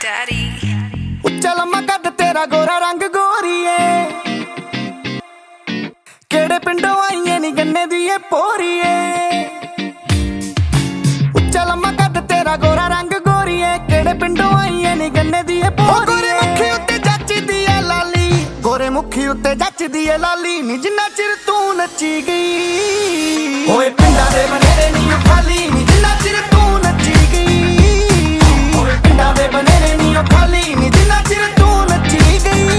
Daddy ਉੱਚਾ ਲੰਮਾ ਕੱਦ ਤੇਰਾ ਗੋਰਾ ਰੰਗ ਗੋਰੀਏ, ਕਿਹੜੇ ਪਿੰਡੋਂ ਆਈਏ ਨੀ ਗੰਨੇ ਦੀ ਏ ਪੋਰੀਏ। ਉੱਚਾ ਲੰਮਾ ਕੱਦ ਤੇਰਾ ਗੋਰਾ ਰੰਗ ਗੋਰੀਏ, ਕਿਹੜੇ ਪਿੰਡੋਂ ਆਈਏ ਨੀ ਗੰਨੇ ਦੀ ਏ ਪੋਰੀਏ। ਗੋਰੇ ਮੁਖੀ ਉੱਤੇ ਜੱਚਦੀ ਏ ਲਾਲੀ, ਗੋਰੇ ਮੁਖੀ ਉੱਤੇ ਜੱਚਦੀ ਏ ਲਾਲੀ ਨੀ, ਜਿੰਨਾ ਚਿਰ ਤੂੰ ਨੱਚੀ ਗਈ ਓਏ ਪਿੰਡਾਂ ਦੇ ਬਨੇਰੇ ਨੀ ਖਾਲੀ ਨੀ, ਜਿੰਨਾ ਚਿਰ ਤੂੰ ਨੱਚੀ ਗਈ ਓਏ ਪਿੰਡਾਂ ਦੇ ਬਨੇਰੇ ਨੀ ਖਾਲੀ ਨੀ, ਜਿੰਨਾ ਚਿਰ ਤੂੰ ਨੱਚੀ ਗਈ।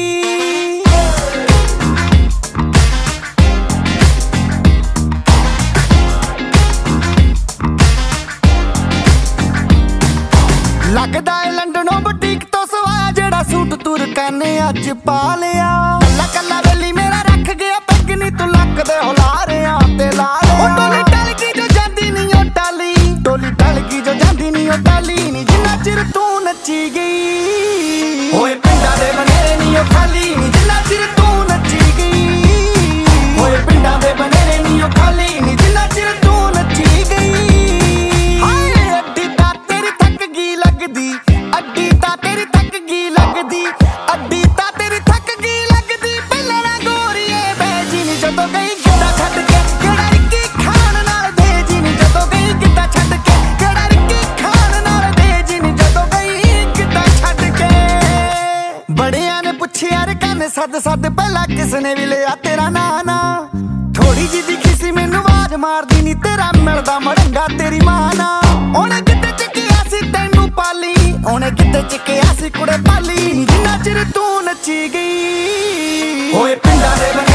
ਲੱਗਦਾ ਏ ਲੰਡਨੋਂ ਬੁਟੀਕ ਤੋਂ ਸਵਾ, ਜਿਹੜਾ ਸੂਟ ਤੁਰਕਾਂ ਨੇ ਅੱਜ ਪਾ ਲਿਆ। ਕੱਲਾ ਕੱਲਾ ਵੇਲੀ ਮੇਰਾ ਰੱਖ ਗਿਆ ਪੈਗ ਨੀ, ਤੂੰ ਲੱਕ ਦੇ ਹੁਲਾਰਿਆਂ ਤੇ ਲਾ ਲਿਆ। ਉਹ ਟੋਲੀ ਟਲ ਗਈ ਜੋ ਜਾਂਦੀ ਨੀ ਉਹ ਟਾਲੀ, ਟੋਲੀ ਟਲ ਗਈ ਜੋ ਜਾਂਦੀ ਨੀ ਉਹ ਟਾਲੀ ਨੀ, ਜਿੰਨਾ ਚਿਰ ਤੂੰ ਨੱਚੀ ਗਈ ਓਏ ਪਿੰਡਾਂ ਦੇ ਬਨੇਰੇ ਨੀ ਉਹ ਖਾਲੀ ਨੀ, ਜਿੰਨਾ ਚਿਰ ਤੂੰ ਨੱਚੀ ਗਈ ਓਏ ਪਿੰਡਾਂ ਦੇ ਬਨੇਰੇ ਨੀ ਉਹ ਖਾਲੀ ਨੀ, ਜਿੰਨਾ ਚਿਰ ਤੂੰ ਨੱਚੀ ਗਈ। ਹਾਏ ਅੱਡੀ ਤਾਂ ਤੇਰੀ ਥੱਕ ਗਈ ਲੱਗਦੀ, ਅੱਡੀ ਤਾਂ ਤੇਰੀ ਥੱਕ ਗਈ ਲੱਗਦੀ, ਅੱਡੀ ਤਾਂ ਤੇਰੀ ਥੱਕ ਗਈ ਲੱਗਦੀ। ਪਹਿਲਾਂ ਨਾ ਗੋਰੀਏ ਬੈਜੀ ਨੀ ਜਦੋਂ ਗਈ ਗਿੱਧਾ ਛੱਡ ਕੇ, ਕਿਹੜਾ ਰਿੱਕੀ ਖਾਨ ਨਾਲ ਭੇਜੀ ਨੀ ਜਦੋਂ ਗਈ ਗਿੱਧਾ ਛੱਡ ਕੇ, ਕਿਹੜਾ ਰਿੱਕੀ ਖਾਨ ਨਾਲ ਭੇਜੀ ਨੀ ਜਦੋਂ ਗਈ ਗਿੱਧਾ ਛੱਡ ਕੇ। ਬੜਿਆਂ ਨੇ ਪੁੱਛਿਆ ਰੇ ਕੰਨ ਸੱਦ ਸੱਦ, ਪਹਿਲਾਂ ਕਿਸਨੇ ਵੀ ਲਿਆ ਤੇਰਾ ਨਾਂ ਨਾ। ਥੋੜੀ ਜਿਹੀ ਦਿਖੀ ਸੀ ਮੈਨੂੰ ਆਵਾਜ਼ ਮਾਰਦੀ ਨੀ, ਤੇਰਾ ਮਿਲਦਾ ਮੜੰਗਾ ਤੇਰੀ ਮਾਂ ਨਾ। ਉਹਨੇ ਕਿਤੇ ਚੱਕਿਆ ਸੀ ਤੈਨੂੰ ਪਾਲੀ, ਉਹਨੇ ਕਿਤੇ ਚੱਕਿਆ ਸੀ ਕੁੜੇ ਪਾਲੀ ਨੀ, ਜਿੰਨਾ ਚਿਰ ਤੂੰ ਨੱਚੀ ਗਈ ਓਏ ਪਿੰਡਾਂ ਦੇ